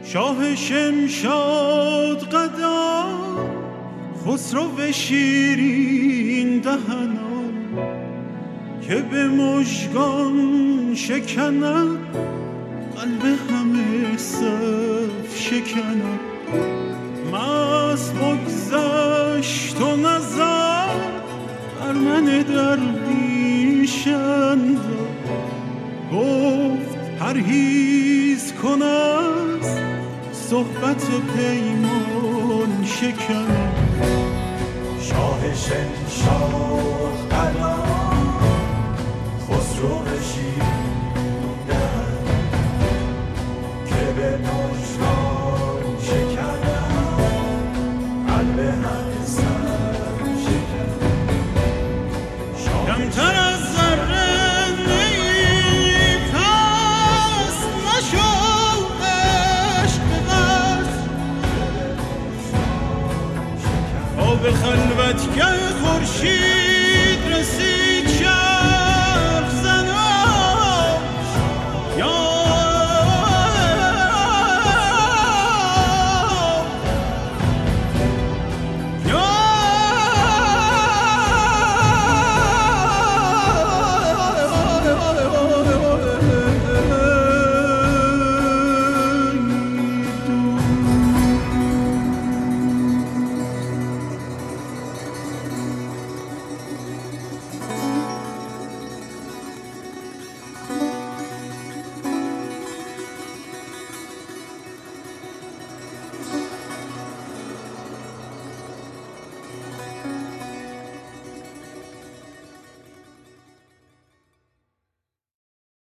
شاه شمشاد قدا خسرو شیرین دهنا که به مژگان شکند قلب همه صف شکند مست بگذشت و نظر بر من درویشند گفت پرهیز کن از صحبت پیمان شکن شاه شمشاد قلا خسرو شیرین که به مژگان شکند قلب همه صف شکند کمتر از ذره نیی پست نشو عشق ببست تا به خلوتگه خورشید رسید